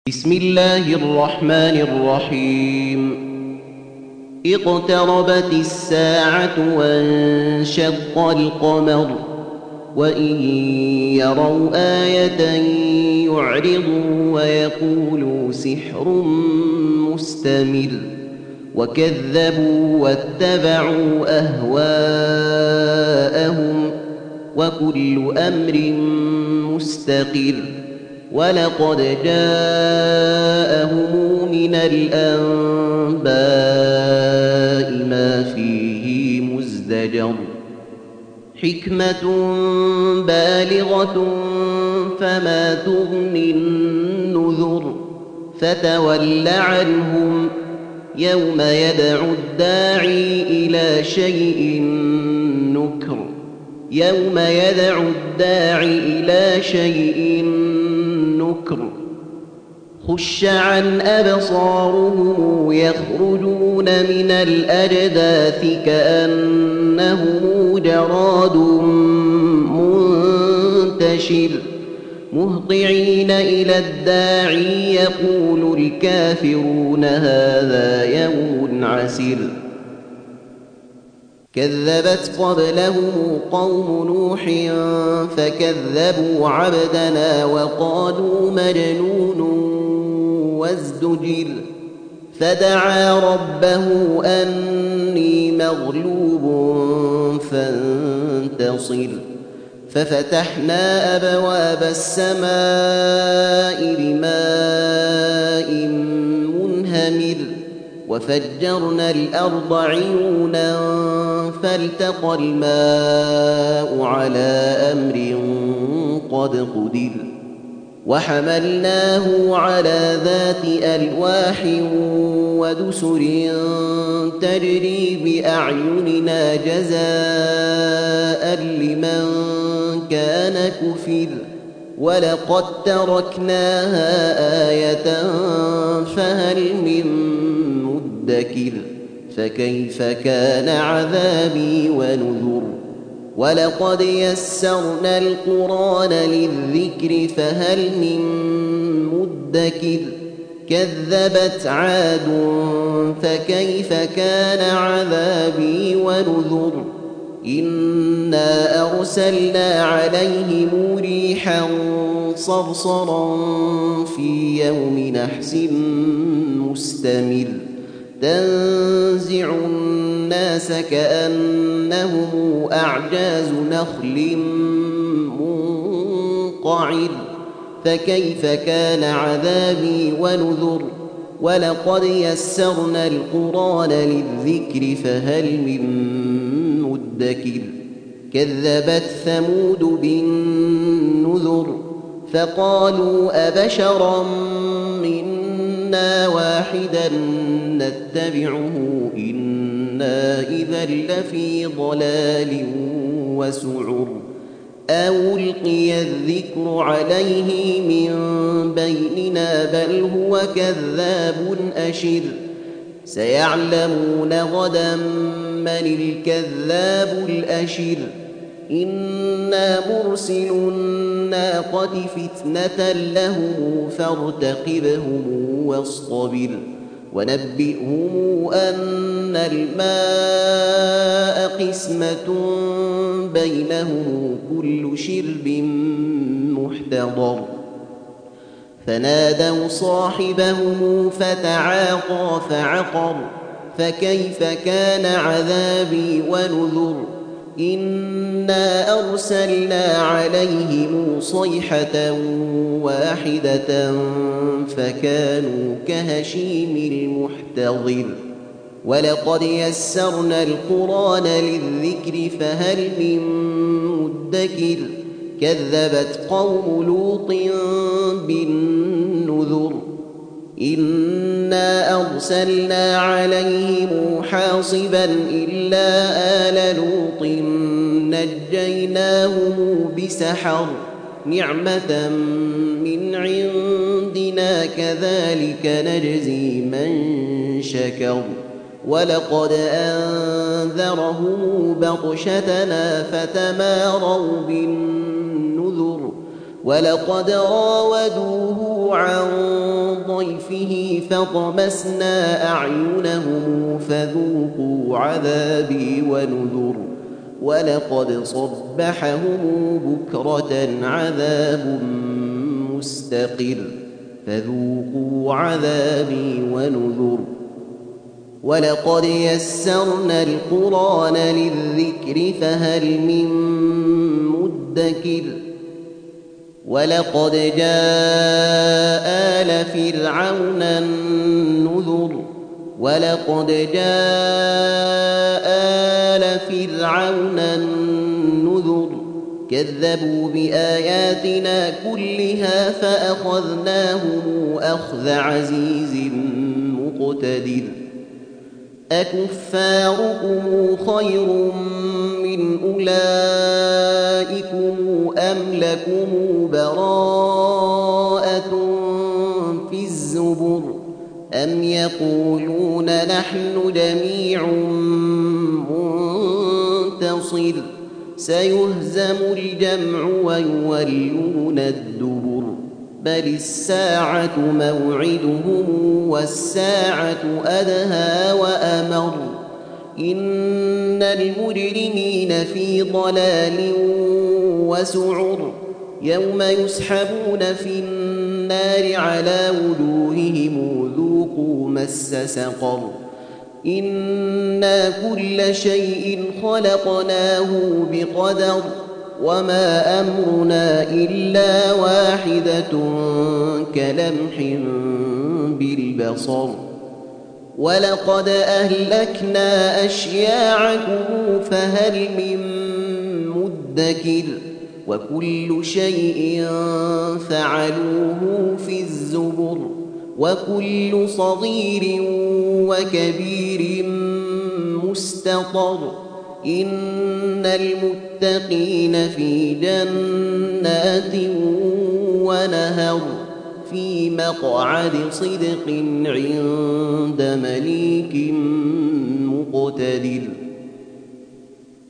بسم الله الرحمن الرحيم اقتربت الساعة وانشق القمر وإن يروا آية يعرضوا ويقولوا سحر مستمر وكذبوا واتبعوا أهواءهم وكل أمر مستقر ولقد جاءهم من الأنباء ما فيه مزدجر حكمة بالغة فما تغني النذر فتول عنهم يوم يدعو الداعي إلى شيء نكر يوم يدعو الداعي إلى شيء نكر خش عن أبصارهم يخرجون من الأجداث كأنهم جراد منتشر مهطعين إلى الداعي يقول الكافرون هذا يوم عسر كذبت قبلهم قوم نوح فكذبوا عبدنا وقالوا مجنون وازدجر فدعا ربه أني مغلوب فانتصر ففتحنا أبواب السماء بماء منهمر وفجرنا الأرض عيونا فالتقى الماء على أمر قد قدر وحملناه على ذات ألواح ودسر تجري بأعيننا جزاء لمن كان كفر ولقد تركناها آية فهل من مدكر فكيف كان عذابي ونذر ولقد يسرنا القرآن للذكر فهل من مدكر كذبت عاد فكيف كان عذابي ونذر إنا أرسلنا عليهم ريحا صرصرا في يوم نحس مستمر تنزع الناس كأنهم أعجاز نخل منقعر فكيف كان عذابي ونذر ولقد يسرنا القرآن للذكر فهل من مدكر كذبت ثمود بالنذر فقالوا أبشرا منا واحدا نتبعه إنا إذا لفي ضلال وسعر أو ألقي الذكر عليه من بيننا بل هو كذاب أشر سيعلمون غدا من الكذاب الأشر إنا مرسل الناقة فتنة لهم فارتقبهم واصطبر ونبئهم أن الماء قسمة بينهم كل شرب محتضر فنادوا صاحبهم فتعاطى فعقر فكيف كان عذابي ونذر إنا أرسلنا عليهم صيحة واحدة فكانوا كهشيم المحتضر ولقد يسرنا القرآن للذكر فهل من مدكر كذبت قوم لوط بالنذر إنا أرسلنا عليهم حاصبا إلا آل لوط نجيناهم بسحر نعمة من عندنا كذلك نجزي من شكر ولقد أنذرهم بطشتنا فتماروا بالنذر ولقد راودوه عن ضيفه فطمسنا أعينهم فذوقوا عذابي ونذر ولقد صبحهم بكرة عذاب مستقر فذوقوا عذابي ونذر ولقد يسرنا القرآن للذكر فهل من مدكر ولقد جاء آل فرعون النذر ولقد جاء آل فرعون النذر كذبوا بآياتنا كلها فأخذناهم أخذ عزيز مقتدر أكفاركم خير من أولئكم أم لكم براءة في الزبر أم يقولون نحن جميع منتصر سيهزم الجمع ويولون الدبر بل الساعة موعدهم والساعة أدهى وأمر إن المجرمين في ضلال وسعر يوم يسحبون في النار على وجوههم ذوقوا مس سقر إنا كل شيء خلقناه بقدر وما أمرنا إلا واحدة كلمح بالبصر ولقد أهلكنا أشياعكم فهل من مدكر وكل شيء فعلوه في الزبر وكل صغير وكبير مستطر إن المتقين في جنات ونهر في مقعد صدق عند مليك مقتدر